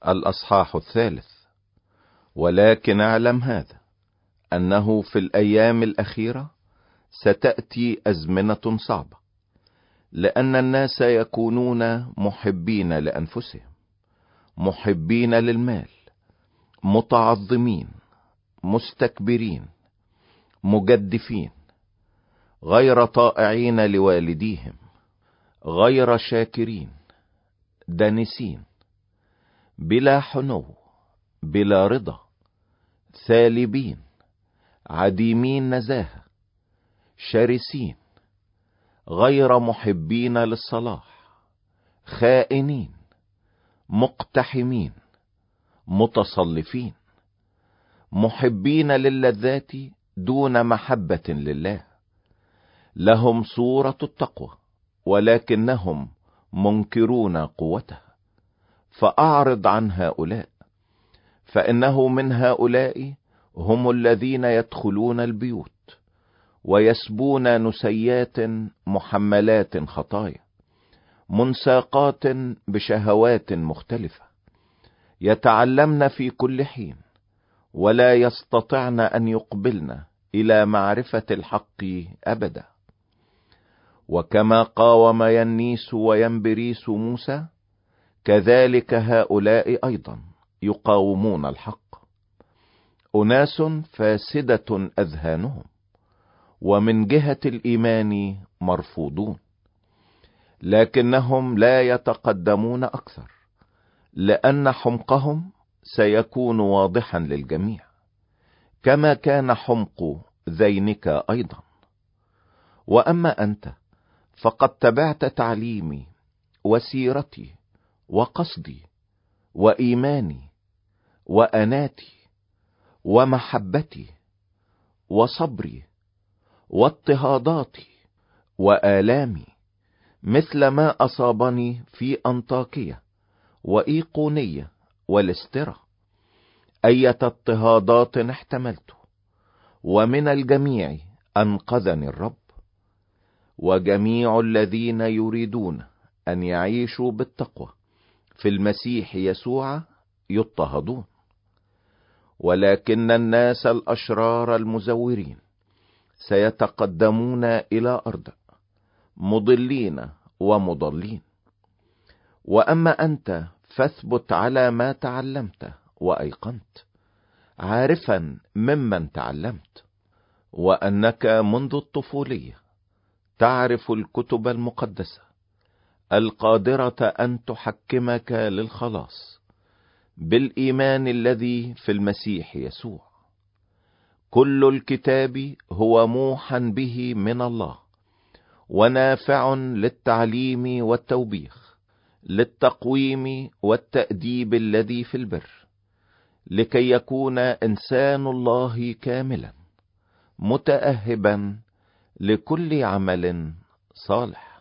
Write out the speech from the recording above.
الأصحاح 3. ولكن اعلم هذا، أنه في الأيام الأخيرة ستأتي أزمنة صعبة، لأن الناس يكونون محبين لأنفسهم، محبين للمال، متعظمين، مستكبرين، مجدفين، غير طائعين لوالديهم، غير شاكرين، دانسين، بلا حنو، بلا رضا، ثالبين، عديمين نزاهة، شرسين، غير محبين للصلاح، خائنين، مقتحمين، متصلفين، محبين للذات دون محبة لله. لهم صورة التقوى، ولكنهم منكرون قوتها. فأعرض عن هؤلاء، فإنه من هؤلاء هم الذين يدخلون البيوت ويسبون نسيات محملات خطايا، منساقات بشهوات مختلفة، يتعلمن في كل حين ولا يستطعن أن يقبلن إلى معرفة الحق أبدا. وكما قاوم ينيس وينبريس موسى، كذلك هؤلاء أيضا يقاومون الحق. أناس فاسدة أذهانهم، ومن جهة الإيمان مرفوضون، لكنهم لا يتقدمون أكثر، لأن حمقهم سيكون واضحا للجميع، كما كان حمق ذينك أيضا. وأما أنت فقد تبعت تعليمي وسيرتي وقصدي وإيماني وأناتي ومحبتي وصبري واضطهاداتي وآلامي، مثل ما أصابني في أنطاكية وإيقونية ولسترة، أية اضطهادات احتملت، ومن الجميع أنقذني الرب. وجميع الذين يريدون أن يعيشوا بالتقوى في المسيح يسوع يضطهدون. ولكن الناس الأشرار المزورين سيتقدمون إلى أرض، مضلين ومضلين. وأما أنت فاثبت على ما تعلمت وأيقنت، عارفا ممن تعلمت، وأنك منذ الطفولية تعرف الكتب المقدسة القادرة أن تحكمك للخلاص بالإيمان الذي في المسيح يسوع. كل الكتاب هو موحى به من الله، ونافع للتعليم والتوبيخ، للتقويم والتأديب الذي في البر، لكي يكون إنسان الله كاملا، متأهبا لكل عمل صالح.